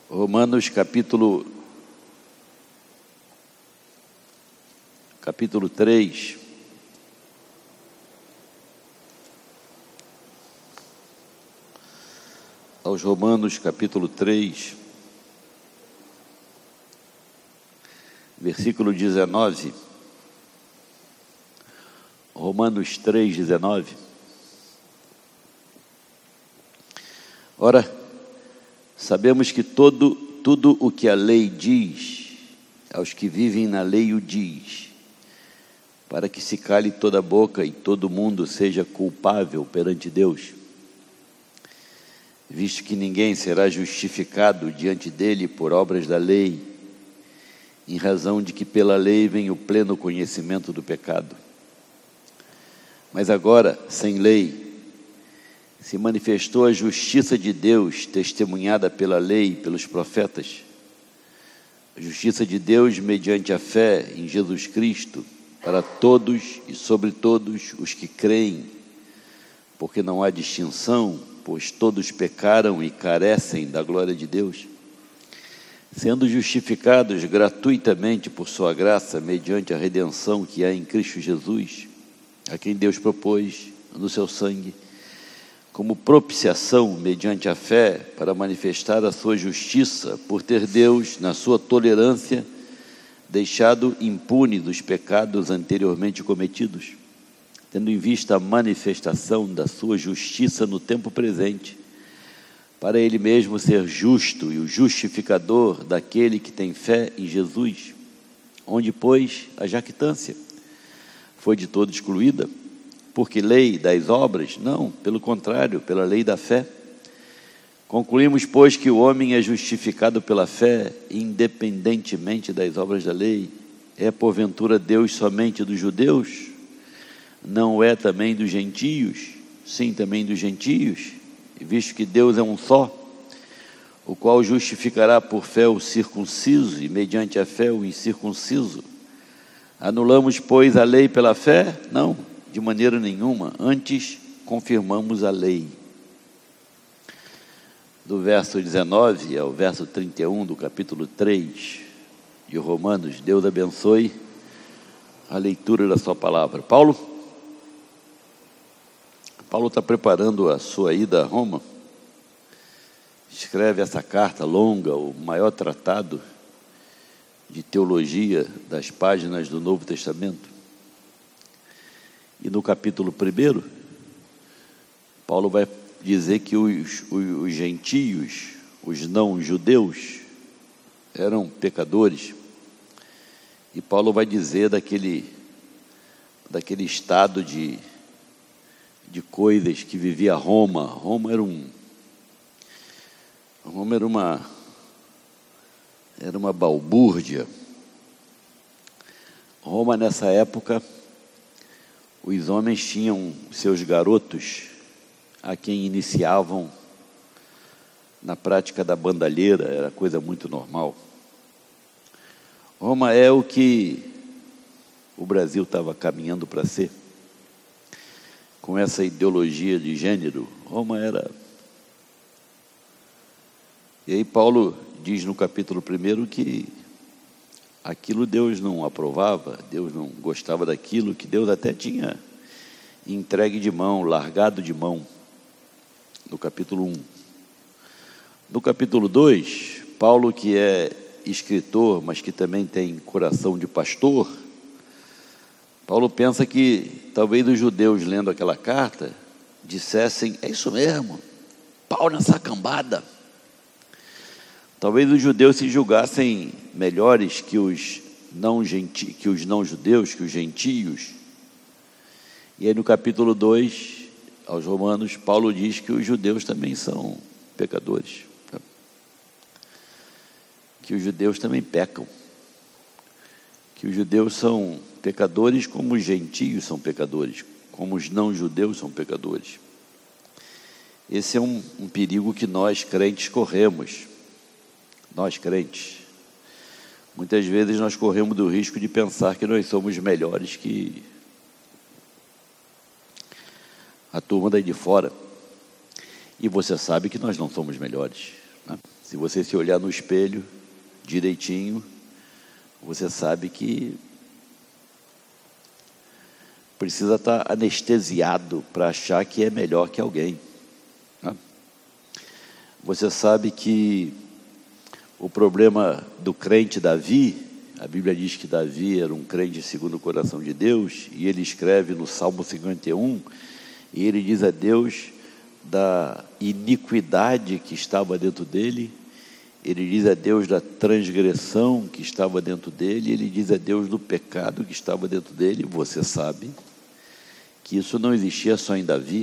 Romanos capítulo 3. Aos Romanos capítulo 3, versículo 19. Romanos 3, 19. Ora, sabemos que tudo o que a lei diz, aos que vivem na lei o diz, para que se cale toda a boca e todo mundo seja culpável perante Deus, visto que ninguém será justificado diante dele por obras da lei, em razão de que pela lei vem o pleno conhecimento do pecado. Mas agora, sem lei, se manifestou a justiça de Deus, testemunhada pela lei e pelos profetas, a justiça de Deus mediante a fé em Jesus Cristo, para todos e sobre todos os que creem, porque não há distinção, pois todos pecaram e carecem da glória de Deus, sendo justificados gratuitamente por sua graça, mediante a redenção que há em Cristo Jesus, a quem Deus propôs no seu sangue, como propiciação mediante a fé, para manifestar a sua justiça, por ter Deus, na sua tolerância, deixado impune dos pecados anteriormente cometidos, tendo em vista a manifestação da sua justiça no tempo presente, para ele mesmo ser justo e o justificador daquele que tem fé em Jesus, onde, pois, a jactância foi de todo excluída, porque lei das obras? Não, pelo contrário, pela lei da fé. Concluímos, pois, que o homem é justificado pela fé, independentemente das obras da lei. É, porventura, Deus somente dos judeus? Não é também dos gentios? Sim, também dos gentios, visto que Deus é um só, o qual justificará por fé o circunciso e mediante a fé o incircunciso. Anulamos, pois, a lei pela fé? Não, de maneira nenhuma, antes confirmamos a lei. Do verso 19 ao verso 31 do capítulo 3 de Romanos, Deus abençoe a leitura da sua palavra. Paulo está preparando a sua ida a Roma, escreve essa carta longa, o maior tratado de teologia das páginas do Novo Testamento. E no capítulo 1, Paulo vai dizer que os gentios, os não-judeus, eram pecadores. E Paulo vai dizer daquele estado de coisas que vivia Roma. Roma era uma balbúrdia. Roma, nessa época, os homens tinham seus garotos a quem iniciavam na prática da bandalheira, era coisa muito normal. Roma é o que o Brasil estava caminhando para ser, com essa ideologia de gênero. Roma era... E aí Paulo diz no capítulo 1 que aquilo Deus não aprovava, Deus não gostava daquilo, que Deus até tinha entregue de mão, largado de mão, no capítulo 1. No capítulo 2, Paulo, que é escritor, mas que também tem coração de pastor, Paulo pensa que talvez os judeus, lendo aquela carta, dissessem: é isso mesmo, pau nessa cambada. Talvez os judeus se julgassem melhores que os não-judeus, que os gentios. E aí no capítulo 2, aos Romanos, Paulo diz que os judeus também são pecadores, que os judeus também pecam, que os judeus são pecadores como os gentios são pecadores, como os não-judeus são pecadores. Esse é um perigo que nós crentes corremos. Nós crentes, muitas vezes nós corremos do risco de pensar que nós somos melhores que a turma daí de fora. E você sabe que nós não somos melhores, né? Se você se olhar no espelho direitinho, você sabe que precisa estar anestesiado para achar que é melhor que alguém, né? Você sabe que o problema do crente Davi, a Bíblia diz que Davi era um crente segundo o coração de Deus, e ele escreve no Salmo 51, e ele diz a Deus da iniquidade que estava dentro dele, ele diz a Deus da transgressão que estava dentro dele, ele diz a Deus do pecado que estava dentro dele. Você sabe que isso não existia só em Davi.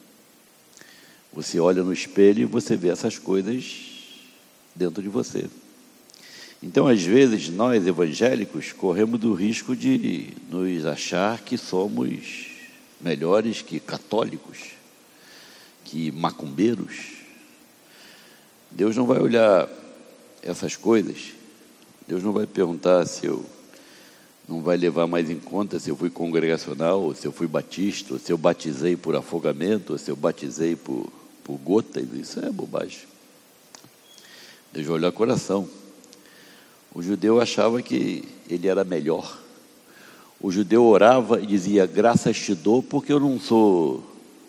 Você olha no espelho e você vê essas coisas dentro de você. Então, às vezes, nós evangélicos corremos do risco de nos achar que somos melhores que católicos, que macumbeiros. Deus não vai olhar essas coisas. Deus não vai perguntar se eu... não vai levar mais em conta se eu fui congregacional, ou se eu fui batista, ou se eu batizei por afogamento, ou se eu batizei por gotas. Isso é bobagem. Deus vai olhar o coração. O judeu achava que ele era melhor. O judeu orava e dizia: graças te dou porque eu não sou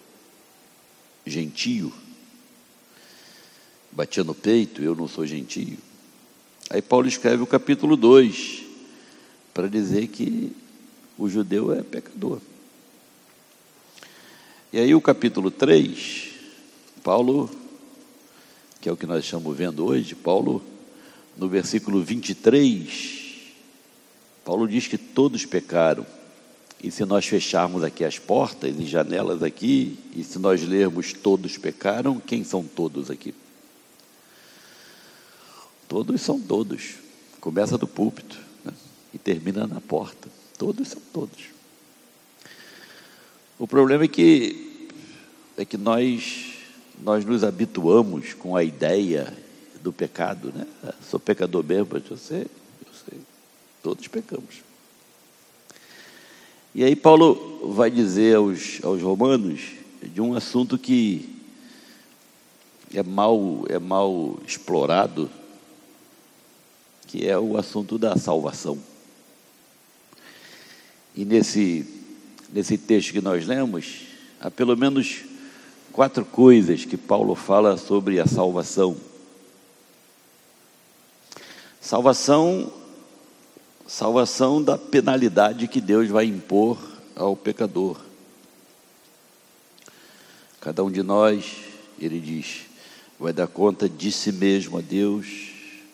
gentio. Batia no peito: eu não sou gentio. Aí Paulo escreve o capítulo 2 para dizer que o judeu é pecador. E aí o capítulo 3, Paulo, que é o que nós estamos vendo hoje, Paulo, no versículo 23, Paulo diz que todos pecaram. E se nós fecharmos aqui as portas e janelas aqui, e se nós lermos todos pecaram, quem são todos aqui? Todos são todos. Começa do púlpito, né, e termina na porta. Todos são todos. O problema é que nós nos habituamos com a ideia do pecado, né? Sou pecador mesmo, eu sei. Todos pecamos. E aí Paulo vai dizer aos romanos de um assunto que é mal explorado, que é o assunto da salvação. E nesse texto que nós lemos, há pelo menos 4 coisas que Paulo fala sobre a salvação. Salvação da penalidade que Deus vai impor ao pecador. Cada um de nós, ele diz, vai dar conta de si mesmo a Deus.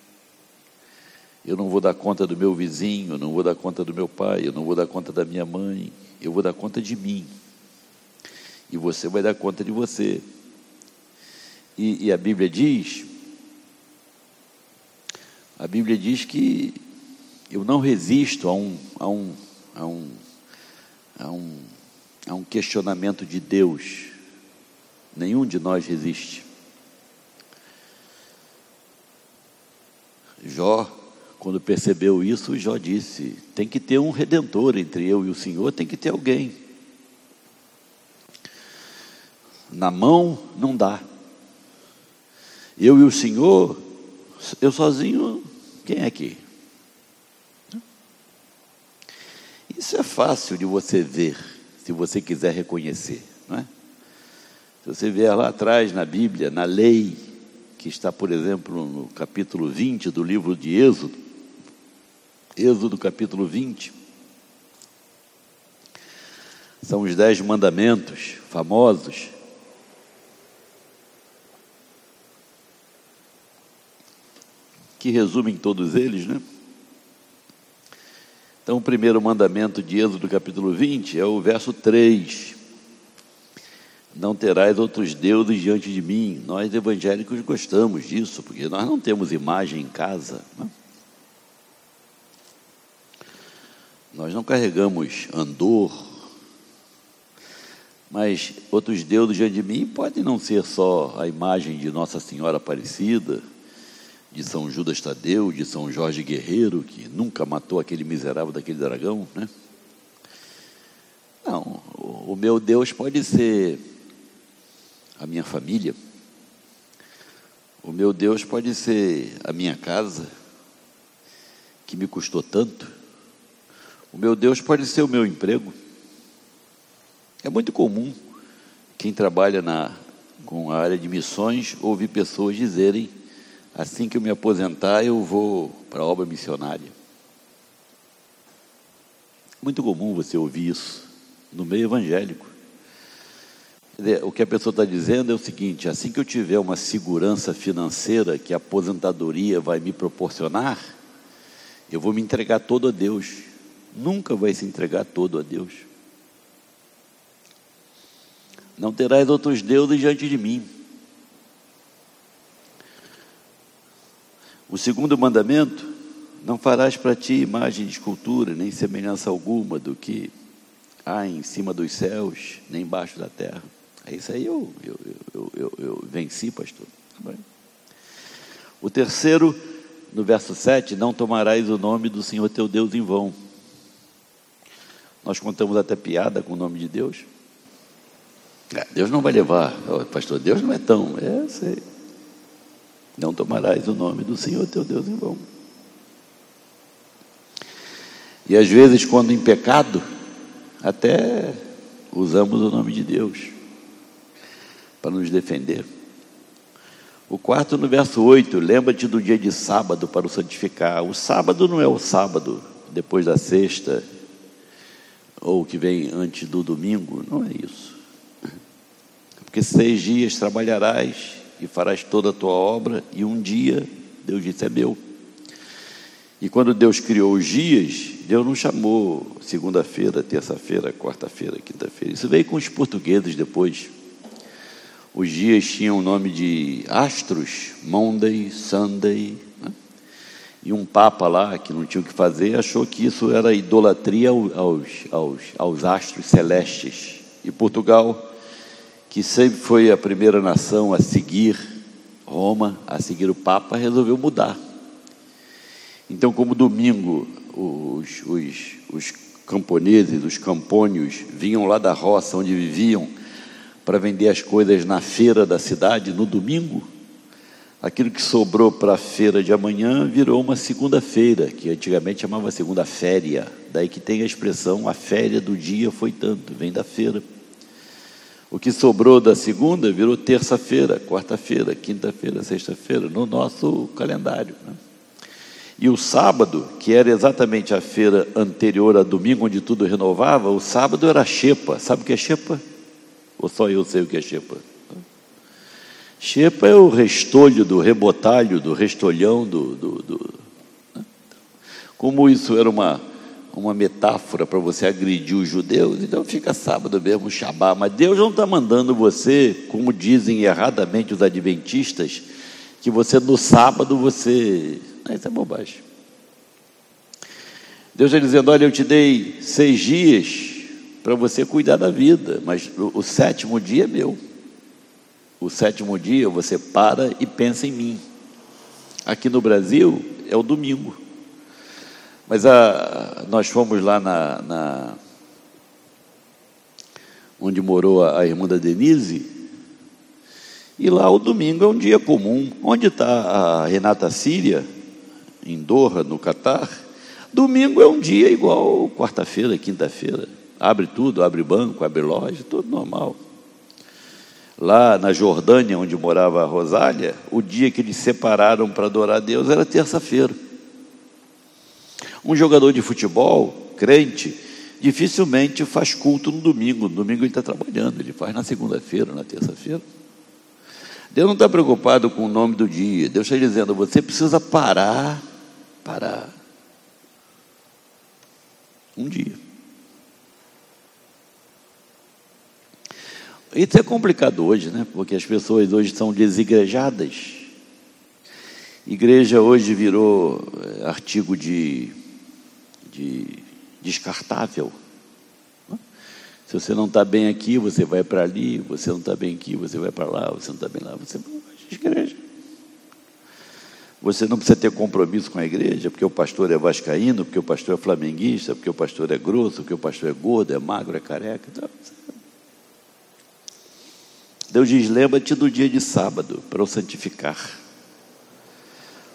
Eu não vou dar conta do meu vizinho, eu não vou dar conta do meu pai, eu não vou dar conta da minha mãe, eu vou dar conta de mim. E você vai dar conta de você. E a Bíblia diz que eu não resisto a um questionamento de Deus. Nenhum de nós resiste. Jó, quando percebeu isso, Jó disse: tem que ter um redentor entre eu e o Senhor, tem que ter alguém. Na mão não dá. Eu e o Senhor, eu sozinho, quem é aqui? Isso é fácil de você ver, se você quiser reconhecer, não é? Se você vier lá atrás na Bíblia, na lei, que está, por exemplo, no capítulo 20 do livro de Êxodo capítulo 20, são os 10 mandamentos famosos. Que resumem todos eles, né? Então, o primeiro mandamento de Êxodo capítulo 20 é o verso 3. Não terás outros deuses diante de mim. Nós evangélicos gostamos disso, porque nós não temos imagem em casa, né? Nós não carregamos andor, mas outros deuses diante de mim podem não ser só a imagem de Nossa Senhora Aparecida, de São Judas Tadeu, de São Jorge Guerreiro, que nunca matou aquele miserável daquele dragão, né? Não, o meu Deus pode ser a minha família. O meu Deus pode ser a minha casa, que me custou tanto. O meu Deus pode ser o meu emprego. É muito comum quem trabalha com a área de missões ouvir pessoas dizerem: assim que eu me aposentar, eu vou para a obra missionária. Muito comum você ouvir isso no meio evangélico. O que a pessoa está dizendo é o seguinte: assim que eu tiver uma segurança financeira que a aposentadoria vai me proporcionar, eu vou me entregar todo a Deus. Nunca vai se entregar todo a Deus. Não terás outros deuses diante de mim. O segundo mandamento: não farás para ti imagem de escultura, nem semelhança alguma do que há em cima dos céus, nem embaixo da terra. Isso aí eu venci, pastor. O terceiro, no verso 7, não tomarás o nome do Senhor teu Deus em vão. Nós contamos até piada com o nome de Deus. Deus não vai levar, pastor, Deus não é tão, sei. Não tomarás o nome do Senhor teu Deus em vão. E às vezes, quando em pecado, até usamos o nome de Deus para nos defender. O quarto, no verso 8, lembra-te do dia de sábado para o santificar. O sábado não é o sábado depois da sexta, ou que vem antes do domingo, não é isso. Porque 6 dias trabalharás e farás toda a tua obra, e um dia, Deus disse, é meu. E quando Deus criou os dias, Deus não chamou segunda-feira, terça-feira, quarta-feira, quinta-feira. Isso veio com os portugueses depois. Os dias tinham o nome de astros, Monday, Sunday, né? E um papa lá, que não tinha o que fazer, achou que isso era idolatria aos astros celestes. E Portugal, que sempre foi a primeira nação a seguir Roma, a seguir o Papa, resolveu mudar. Então, como domingo, os camponeses, os campônios, vinham lá da roça onde viviam para vender as coisas na feira da cidade, no domingo, aquilo que sobrou para a feira de amanhã virou uma segunda-feira, que antigamente chamava segunda-féria, daí que tem a expressão, a féria do dia foi tanto, vem da feira. O que sobrou da segunda virou terça-feira, quarta-feira, quinta-feira, sexta-feira, no nosso calendário, né? E o sábado, que era exatamente a feira anterior a domingo, onde tudo renovava, o sábado era a xepa. Sabe o que é xepa? Ou só eu sei o que é xepa? Xepa é o restolho do rebotalho, do restolhão, né? Como isso era uma metáfora para você agredir os judeus, então fica sábado mesmo, Shabá. Mas Deus não está mandando você, como dizem erradamente os adventistas, que você no sábado você... Isso é bobagem. Deus está dizendo, olha, eu te dei 6 dias para você cuidar da vida, mas o 7º dia é meu. O 7º dia você para e pensa em mim. Aqui no Brasil é o domingo. Mas nós fomos lá onde morou a irmã da Denise, e lá o domingo é um dia comum. Onde está a Renata Síria? Em Doha, no Catar. Domingo é um dia igual quarta-feira, quinta-feira. Abre tudo, abre banco, abre loja, tudo normal. Lá na Jordânia, onde morava a Rosália, o dia que eles separaram para adorar a Deus era terça-feira. Um jogador de futebol, crente, dificilmente faz culto no domingo. No domingo ele está trabalhando, ele faz na segunda-feira, na terça-feira. Deus não está preocupado com o nome do dia. Deus está dizendo, você precisa parar um dia. Isso é complicado hoje, né? Porque as pessoas hoje são desigrejadas. Igreja hoje virou artigo de descartável. Se você não está bem aqui, você vai para ali. Você não está bem aqui, você vai para lá. Você não está bem lá, você vai para a igreja. Você não precisa ter compromisso com a igreja, porque o pastor é vascaíno, porque o pastor é flamenguista, porque o pastor é grosso, porque o pastor é gordo, é magro, é careca. Então, Deus diz, lembra-te do dia de sábado para o santificar.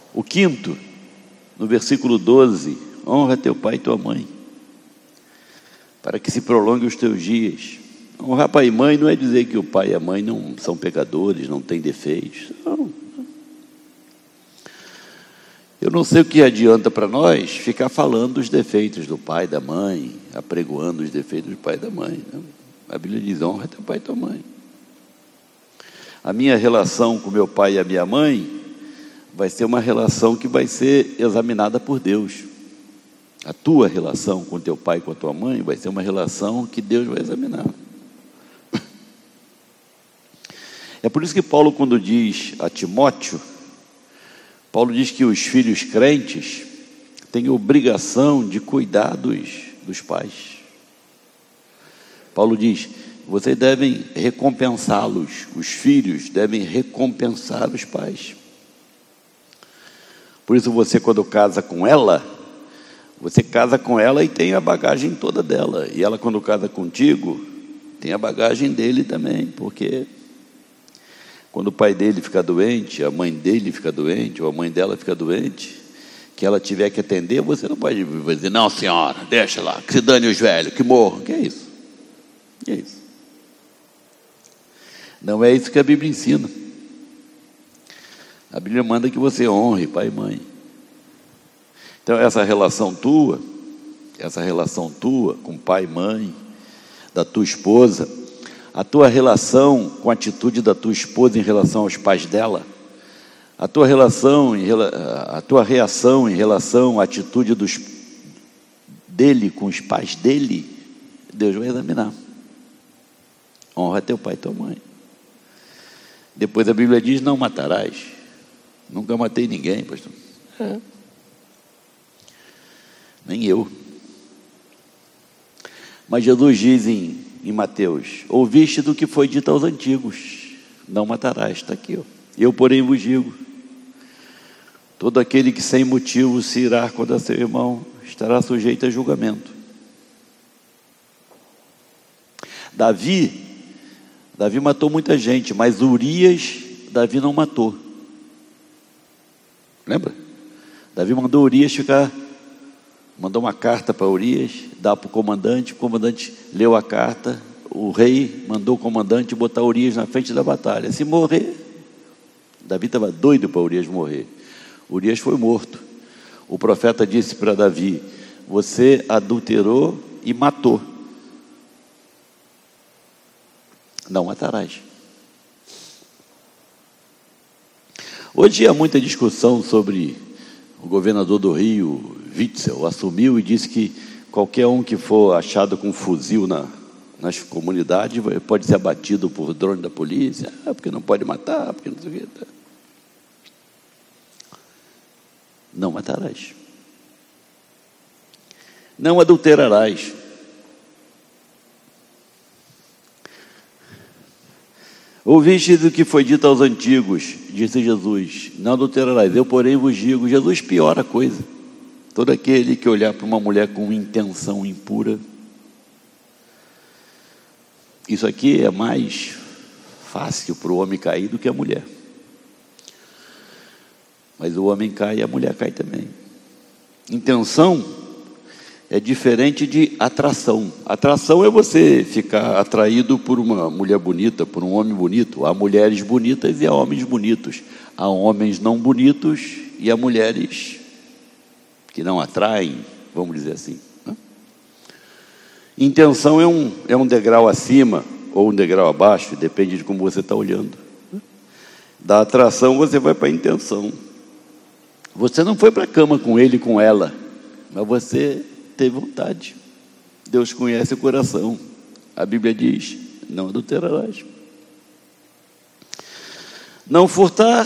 O quinto, no versículo 12: honra teu pai e tua mãe, para que se prolongue os teus dias. Honrar pai e mãe não é dizer que o pai e a mãe não são pecadores, não têm defeitos. Não. Eu não sei o que adianta para nós ficar falando dos defeitos do pai e da mãe, apregoando os defeitos do pai e da mãe. Não. A Bíblia diz: honra teu pai e tua mãe. A minha relação com meu pai e a minha mãe vai ser uma relação que vai ser examinada por Deus. A tua relação com teu pai e com a tua mãe vai ser uma relação que Deus vai examinar. É por isso que Paulo, quando diz a Timóteo, Paulo diz que os filhos crentes têm obrigação de cuidar dos pais. Paulo diz: vocês devem recompensá-los, os filhos devem recompensar os pais. Por isso você, quando casa com ela, você casa com ela e tem a bagagem toda dela. E ela, quando casa contigo, tem a bagagem dele também, porque quando o pai dele fica doente, a mãe dele fica doente, ou a mãe dela fica doente, que ela tiver que atender, você não pode dizer: não, senhora, deixa lá, que se dane os velhos, que morram. Que é isso? Que é isso? Não é isso que a Bíblia ensina. A Bíblia manda que você honre pai e mãe. Então essa relação tua com pai e mãe, da tua esposa, a tua relação com a atitude da tua esposa em relação aos pais dela, a tua reação em relação à atitude dele com os pais dele, Deus vai examinar. Honra teu pai e tua mãe. Depois a Bíblia diz: não matarás. Nunca matei ninguém, pastor. Nem eu. Mas Jesus diz em Mateus: ouviste do que foi dito aos antigos: não matarás. Está aqui, ó. Eu, porém, vos digo: todo aquele que sem motivo se irá contra seu irmão estará sujeito a julgamento. Davi matou muita gente, mas Urias, Davi não matou. Lembra? Davi mandou Urias mandou uma carta para Urias, dá para o comandante leu a carta, o rei mandou o comandante botar Urias na frente da batalha. Se morrer, Davi estava doido para Urias morrer. Urias foi morto. O profeta disse para Davi: você adulterou e matou. Não matarás. Hoje há muita discussão sobre o governador do Rio, Witzel, assumiu e disse que qualquer um que for achado com um fuzil nas comunidades pode ser abatido por drone da polícia, porque não pode matar, porque não sei o que. Não matarás. Não adulterarás. Ouviste do que foi dito aos antigos, disse Jesus: não adulterarás. Eu, porém, vos digo. Jesus piora a coisa. Todo aquele que olhar para uma mulher com intenção impura, isso aqui é mais fácil para o homem cair do que a mulher. Mas o homem cai e a mulher cai também. Intenção é diferente de atração. Atração é você ficar atraído por uma mulher bonita, por um homem bonito. Há mulheres bonitas e há homens bonitos. Há homens não bonitos e há mulheres que não atraem, vamos dizer assim. Intenção é um degrau acima ou um degrau abaixo, depende de como você está olhando. Da atração você vai para a intenção. Você não foi para a cama com ele, com ela, mas você teve vontade. Deus conhece o coração. A Bíblia diz: não adulterarás. Não furtar.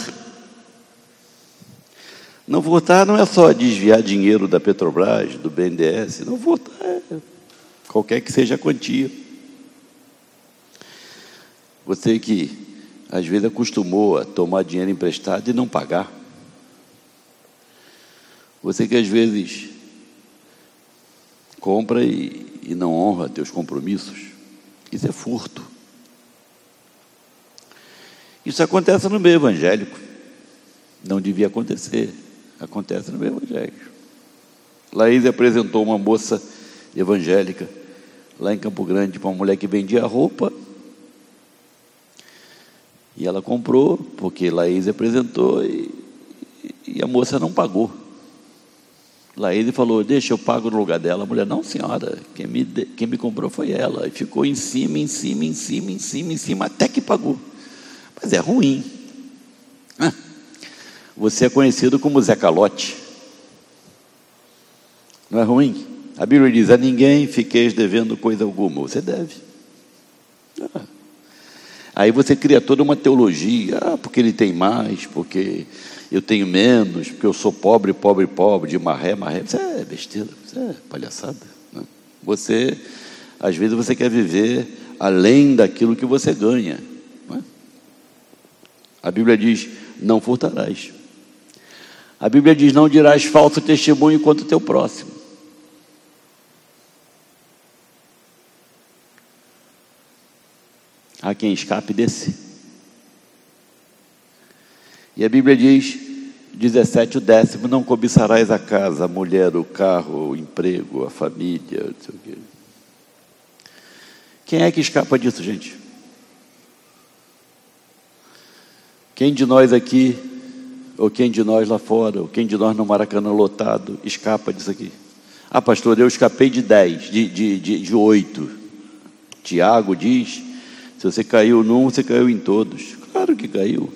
Não furtar não é só desviar dinheiro da Petrobras, do BNDES. Não furtar é qualquer que seja a quantia. Você que às vezes acostumou a tomar dinheiro emprestado e não pagar. Você que às vezes compra e não honra teus compromissos. Isso é furto. Isso acontece no meio evangélico. Não devia acontecer. Acontece no meu evangelho. Laís apresentou uma moça evangélica lá em Campo Grande para uma mulher que vendia roupa, e ela comprou, porque Laís apresentou, e a moça não pagou. Laís falou: deixa, eu pago no lugar dela. A mulher: não, senhora, quem me comprou foi ela. E ficou em cima, até que pagou. Mas é ruim. Você é conhecido como Zé Calote. Não é ruim? A Bíblia diz: a ninguém fiqueis devendo coisa alguma. Você deve. Aí você cria toda uma teologia: porque ele tem mais, porque eu tenho menos, porque eu sou pobre, de maré. Isso é besteira, isso é palhaçada, né? Você, às vezes, você quer viver além daquilo que você ganha, não é? A Bíblia diz: não furtarás. A Bíblia diz: não dirás falso testemunho contra o teu próximo. Há quem escape desse. E a Bíblia diz, 17, o 10º: não cobiçarás a casa, a mulher, o carro, o emprego, a família, não sei o quê. Quem é que escapa disso, gente? Quem de nós aqui, ou quem de nós lá fora, ou quem de nós no Maracanã lotado, escapa disso aqui? Pastor, eu escapei de 10, de 8. Tiago diz: se você caiu num, você caiu em todos. Claro que caiu.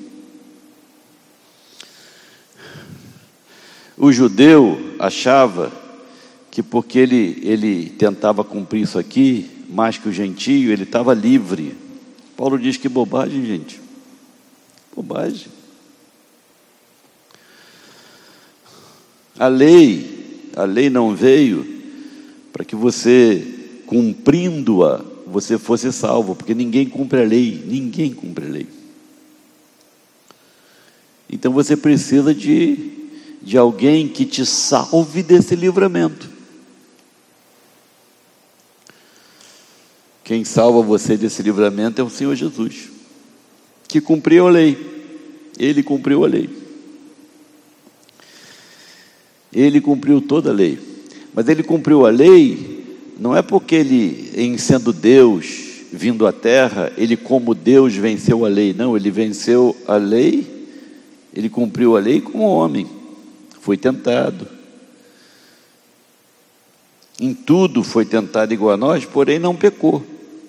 O judeu achava que porque ele tentava cumprir isso aqui, mais que o gentio, ele estava livre. Paulo diz que bobagem, gente. Bobagem. A lei não veio para que você, cumprindo-a, você fosse salvo, porque ninguém cumpre a lei. Então você precisa de alguém que te salve desse livramento. Quem salva você desse livramento é o Senhor Jesus, que cumpriu a lei. Ele cumpriu a lei. Ele cumpriu toda a lei. Mas ele cumpriu a lei não é porque ele, em sendo Deus, vindo à terra, ele como Deus venceu a lei. Não, ele venceu a lei, ele cumpriu a lei como homem. Foi tentado. Em tudo foi tentado igual a nós, porém não pecou.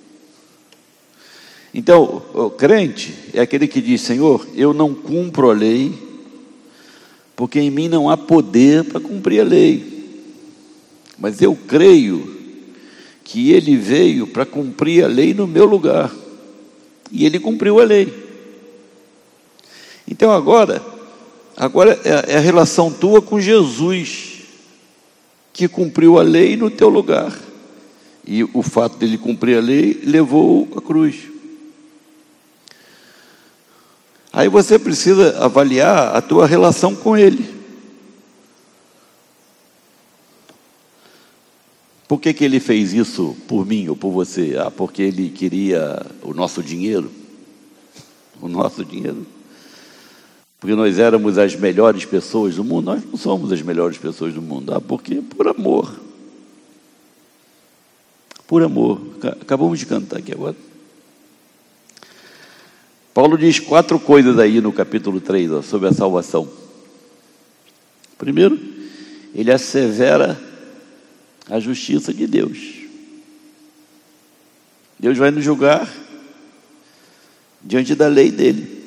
Então, o crente é aquele que diz: Senhor, eu não cumpro a lei, porque em mim não há poder para cumprir a lei. Mas eu creio que Ele veio para cumprir a lei no meu lugar. E Ele cumpriu a lei. Então agora é a relação tua com Jesus, que cumpriu a lei no teu lugar. E o fato dele cumprir a lei levou a cruz. Aí você precisa avaliar a tua relação com Ele. Por que Ele fez isso por mim ou por você? Porque Ele queria o nosso dinheiro. O nosso dinheiro. Porque nós éramos as melhores pessoas do mundo. Nós não somos as melhores pessoas do mundo. Porque por amor. Por amor. Acabamos de cantar aqui agora. Paulo diz 4 coisas aí no capítulo 3, sobre a salvação. Primeiro, ele assevera a justiça de Deus. Deus vai nos julgar diante da lei dele.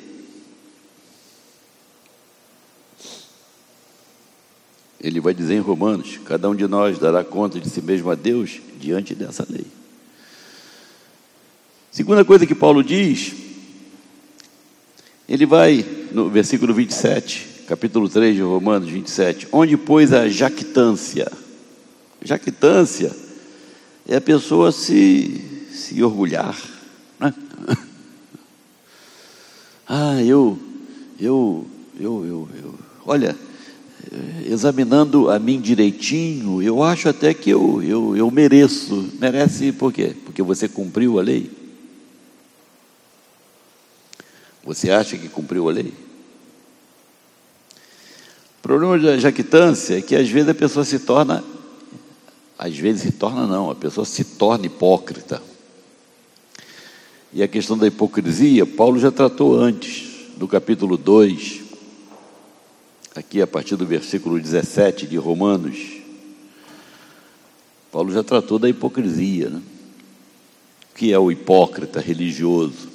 Ele vai dizer em Romanos: cada um de nós dará conta de si mesmo a Deus diante dessa lei. Segunda coisa que Paulo diz, ele vai no versículo 27, capítulo 3 de Romanos 27, onde pôs a jactância. Jactância é a pessoa se orgulhar, né? Olha, examinando a mim direitinho, eu acho até que eu mereço. Merece por quê? Porque você cumpriu a lei. Você acha que cumpriu a lei? problema da jactância é que às vezes a pessoa se torna, a pessoa se torna hipócrita. E a questão da hipocrisia, Paulo já tratou antes, no capítulo 2, aqui a partir do versículo 17 de Romanos. Paulo já tratou da hipocrisia, né? O que é o hipócrita religioso?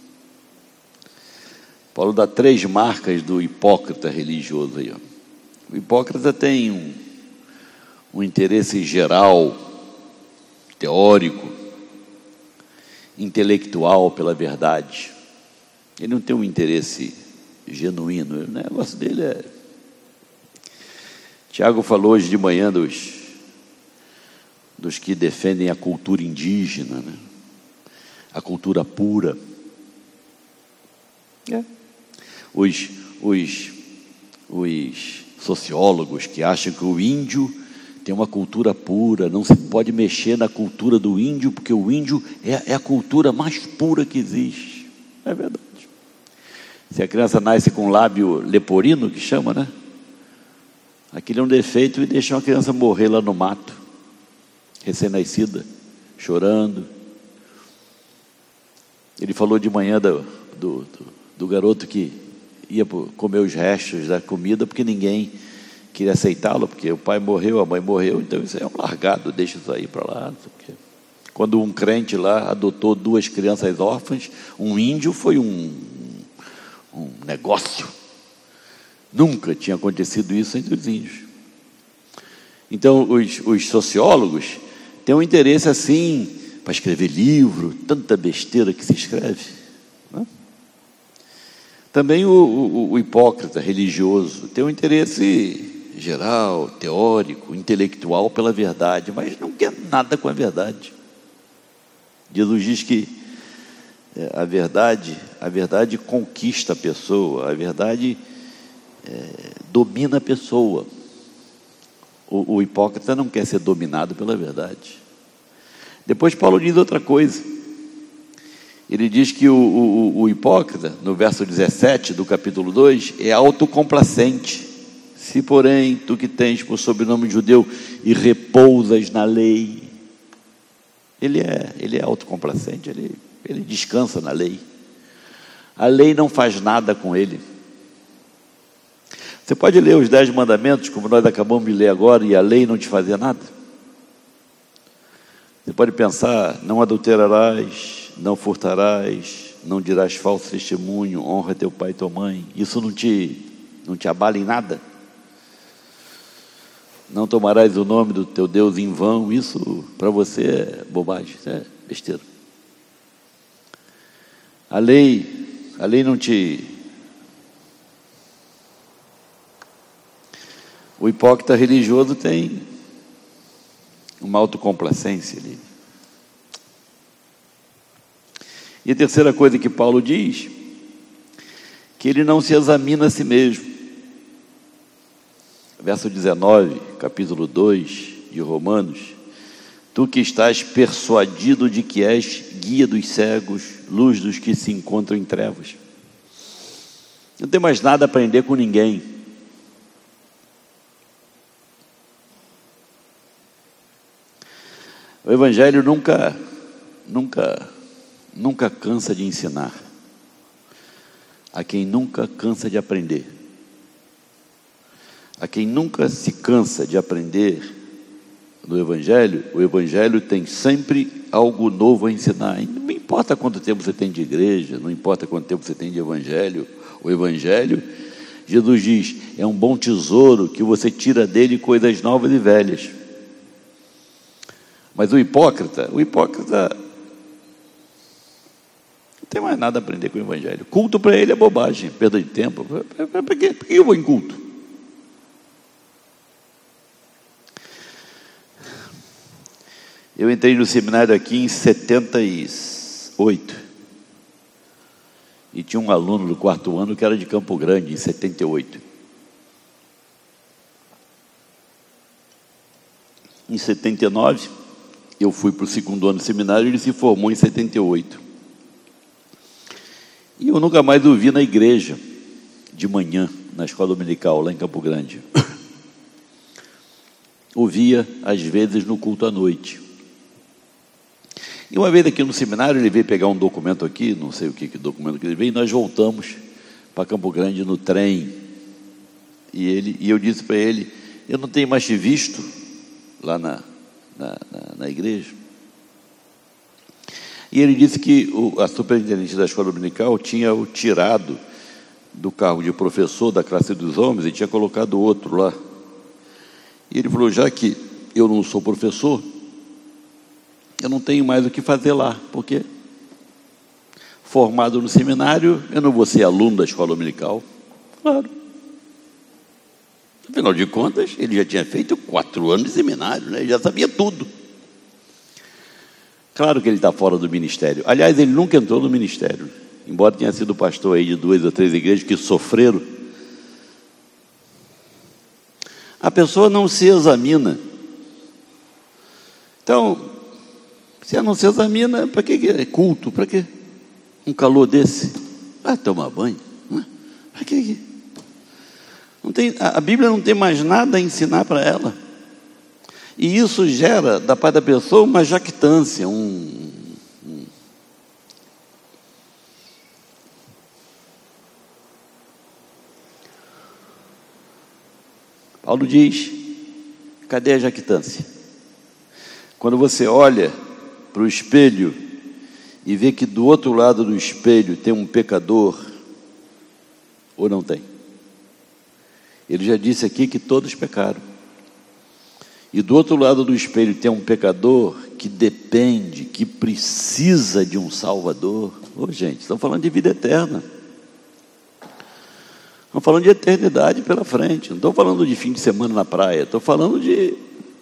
Paulo dá 3 marcas do hipócrita religioso aí, ó. O hipócrita tem um interesse geral, teórico, intelectual pela verdade. Ele não tem um interesse genuíno. O negócio dele é... Tiago falou hoje de manhã dos que defendem a cultura indígena, né? A cultura pura. Os sociólogos que acham que o índio tem uma cultura pura, não se pode mexer na cultura do índio, porque o índio é a cultura mais pura que existe. É verdade. Se a criança nasce com lábio leporino, que chama, né? Aquilo é um defeito e deixa uma criança morrer lá no mato, recém-nascida, chorando. Ele falou de manhã do garoto que ia comer os restos da comida porque ninguém queria aceitá-lo, porque o pai morreu, a mãe morreu, então isso é um largado, deixa isso aí para lá, não sei o quê. Quando um crente lá adotou 2 crianças órfãs, um índio, foi um negócio. Nunca tinha acontecido isso entre os índios. Então os sociólogos têm um interesse assim, para escrever livro, tanta besteira que se escreve, né? Também o hipócrita religioso tem um interesse geral, teórico, intelectual pela verdade, mas não quer nada com a verdade. Jesus diz que a verdade conquista a pessoa, a verdade domina a pessoa. O hipócrita não quer ser dominado pela verdade. Depois Paulo diz outra coisa. Ele diz que o hipócrita, no verso 17 do capítulo 2, é autocomplacente. Se, porém, tu que tens por sobrenome judeu e repousas na lei, ele é autocomplacente, ele descansa na lei. A lei não faz nada com ele. Você pode ler os 10 mandamentos, como nós acabamos de ler agora, e a lei não te fazia nada? Você pode pensar: não adulterarás, não furtarás, não dirás falso testemunho, honra teu pai e tua mãe. Isso não te abala em nada? Não tomarás o nome do teu Deus em vão. Isso para você é bobagem, isso é besteira. A lei não te... O hipócrita religioso tem uma autocomplacência ali. E a terceira coisa que Paulo diz, que ele não se examina a si mesmo. Verso 19, capítulo 2 de Romanos: tu que estás persuadido de que és guia dos cegos, luz dos que se encontram em trevas. Não tem mais nada a aprender com ninguém. O Evangelho nunca cansa de ensinar a quem nunca cansa de aprender. A quem nunca se cansa de aprender no Evangelho, o Evangelho tem sempre algo novo a ensinar. Não importa quanto tempo você tem de igreja, não importa quanto tempo você tem de Evangelho. O Evangelho, Jesus diz, é um bom tesouro que você tira dele coisas novas e velhas. Mas o hipócrita não tem mais nada a aprender com o Evangelho. Culto para ele é bobagem, perda de tempo. Por que eu vou em culto? Eu entrei no seminário aqui em 78. E tinha um aluno do 4º ano que era de Campo Grande, em 78. Em 79, eu fui para o 2º ano do seminário e ele se formou em 78. E eu nunca mais o vi na igreja, de manhã, na escola dominical, lá em Campo Grande. Ouvia, às vezes, no culto à noite. E uma vez aqui no seminário, ele veio pegar um documento aqui, não sei o que documento que ele veio, e nós voltamos para Campo Grande no trem. E eu disse para ele: eu não tenho mais te visto lá na igreja. E ele disse que a superintendente da escola dominical tinha o tirado do cargo de professor da classe dos homens e tinha colocado outro lá. E ele falou: já que eu não sou professor, eu não tenho mais o que fazer lá, porque formado no seminário, eu não vou ser aluno da escola dominical. Claro. Afinal de contas, ele já tinha feito 4 anos de seminário, né? Ele já sabia tudo. Claro que ele está fora do ministério. Aliás, ele nunca entrou no ministério, embora tenha sido pastor aí de 2 ou 3 igrejas que sofreram. A pessoa não se examina. Então, se ela não se examina, para que é culto? Para que um calor desse? Vai tomar banho? Para que? Não tem, a Bíblia não tem mais nada a ensinar para ela. E isso gera, da parte da pessoa, uma jactância, Paulo diz: cadê a jactância? Quando você olha para o espelho e vê que do outro lado do espelho tem um pecador, ou não tem? Ele já disse aqui que todos pecaram. E do outro lado do espelho tem um pecador que depende, que precisa de um Salvador. Ô, gente, estamos falando de vida eterna. Estamos falando de eternidade pela frente. Não estou falando de fim de semana na praia. Estou falando de...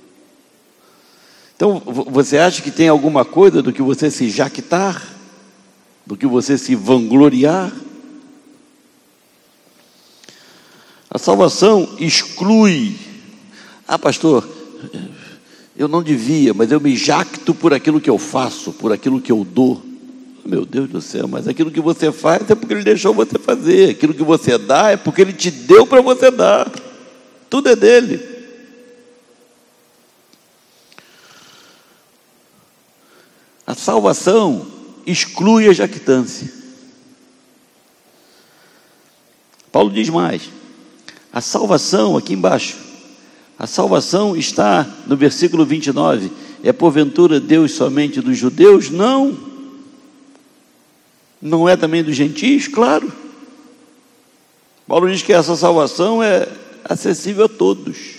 Então, você acha que tem alguma coisa do que você se jactar? Do que você se vangloriar? A salvação exclui. Ah, pastor, eu não devia, mas eu me jacto por aquilo que eu faço, por aquilo que eu dou. Meu Deus do céu, mas aquilo que você faz é porque Ele deixou você fazer. Aquilo que você dá é porque Ele te deu para você dar. Tudo é dele. A salvação exclui a jactância. Paulo diz mais. A salvação, aqui embaixo, a salvação está no versículo 29. É porventura Deus somente dos judeus? Não. Não é também dos gentios? Claro. Paulo diz que essa salvação é acessível a todos.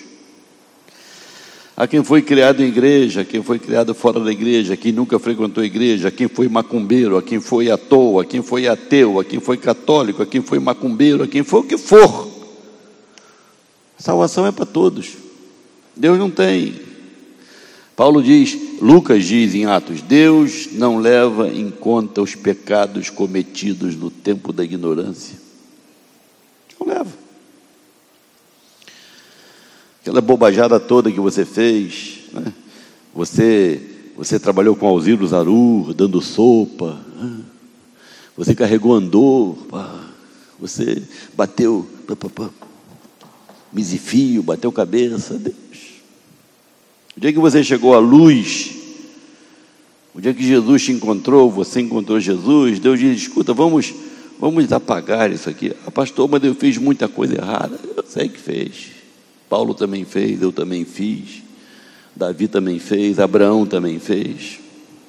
A quem foi criado em igreja, a quem foi criado fora da igreja, a quem nunca frequentou a igreja, a quem foi macumbeiro, a quem foi à toa, a quem foi ateu, a quem foi católico, a quem foi macumbeiro, a quem foi o que for. Salvação é para todos. Deus não tem. Paulo diz, Lucas diz em Atos: Deus não leva em conta os pecados cometidos no tempo da ignorância. Não leva. Aquela bobajada toda que você fez, né? Você trabalhou com Alziro Zarur, dando sopa, você carregou andor, você bateu misifio, bateu cabeça. Deus. O dia que você chegou à luz, o dia que Jesus te encontrou, você encontrou Jesus, Deus diz: escuta, vamos apagar isso aqui. Ah, pastor, mas eu fiz muita coisa errada. Eu sei que fez. Paulo também fez, eu também fiz, Davi também fez, Abraão também fez.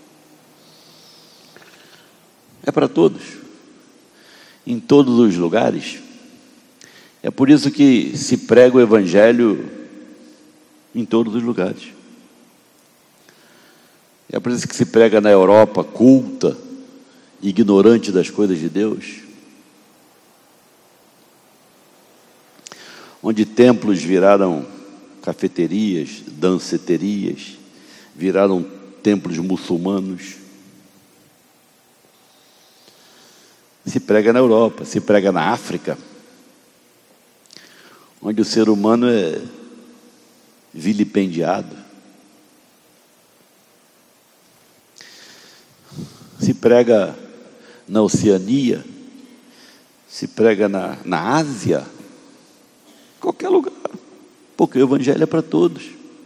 É para todos, em todos os lugares. É por isso que se prega o Evangelho em todos os lugares. É por isso que se prega na Europa culta, ignorante das coisas de Deus, onde templos viraram cafeterias, danceterias, viraram templos muçulmanos. Se prega na Europa, se prega na África, onde o ser humano é vilipendiado. Se prega na Oceania, se prega na Ásia, Qualquer lugar, porque o Evangelho é para todos.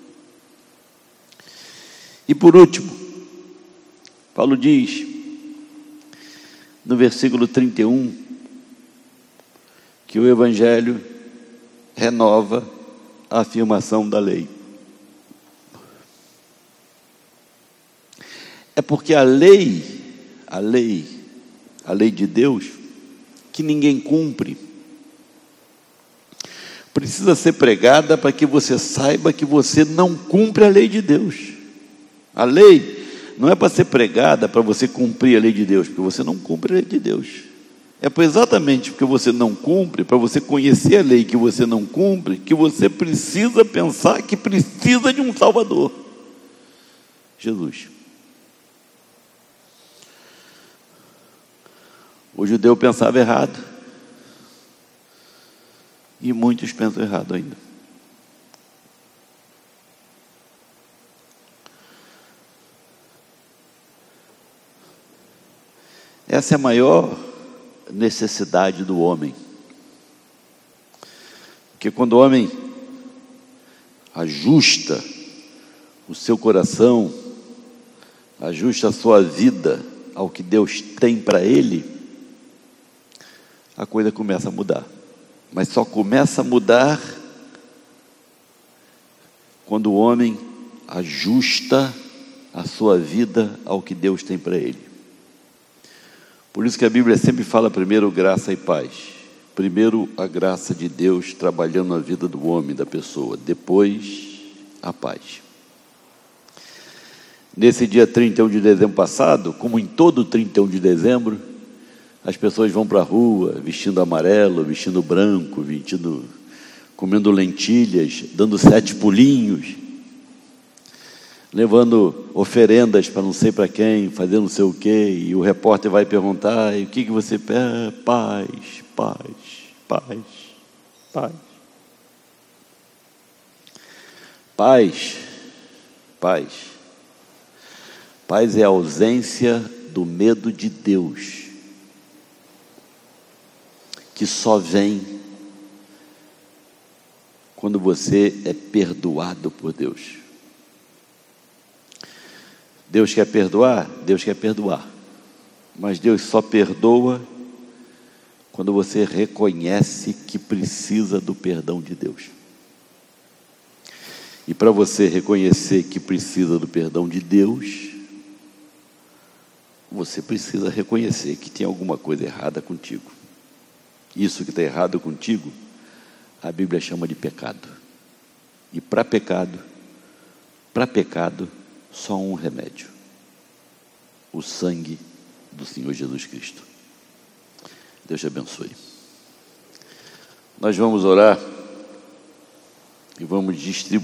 E por último, Paulo diz, no versículo 31, que o Evangelho renova a afirmação da lei. É porque a lei de Deus, que ninguém cumpre, precisa ser pregada para que você saiba que você não cumpre a lei de Deus. A lei não é para ser pregada para você cumprir a lei de Deus, porque você não cumpre a lei de Deus. É exatamente porque você não cumpre, para você conhecer a lei que você não cumpre, que você precisa pensar que precisa de um Salvador, Jesus. O judeu pensava errado, e muitos pensam errado ainda. Essa é a maior necessidade do homem, porque quando o homem ajusta o seu coração, ajusta a sua vida ao que Deus tem para ele, a coisa começa a mudar. Mas só começa a mudar quando o homem ajusta a sua vida ao que Deus tem para ele. Por isso que a Bíblia sempre fala primeiro graça e paz. Primeiro a graça de Deus trabalhando na vida do homem, da pessoa. Depois a paz. Nesse dia 31 de dezembro passado, como em todo 31 de dezembro, as pessoas vão para a rua vestindo amarelo, vestindo branco, comendo lentilhas, dando 7 pulinhos, levando oferendas para não sei para quem, fazendo não sei o quê, e o repórter vai perguntar, e o que você pede? Paz, paz, paz, paz. Paz, paz. Paz é a ausência do medo de Deus, que só vem quando você é perdoado por Deus. Deus quer perdoar? Deus quer perdoar. Mas Deus só perdoa quando você reconhece que precisa do perdão de Deus. E para você reconhecer que precisa do perdão de Deus, você precisa reconhecer que tem alguma coisa errada contigo. Isso que está errado contigo, a Bíblia chama de pecado. E para pecado, só um remédio: o sangue do Senhor Jesus Cristo. Deus te abençoe. Nós vamos orar e vamos distribuir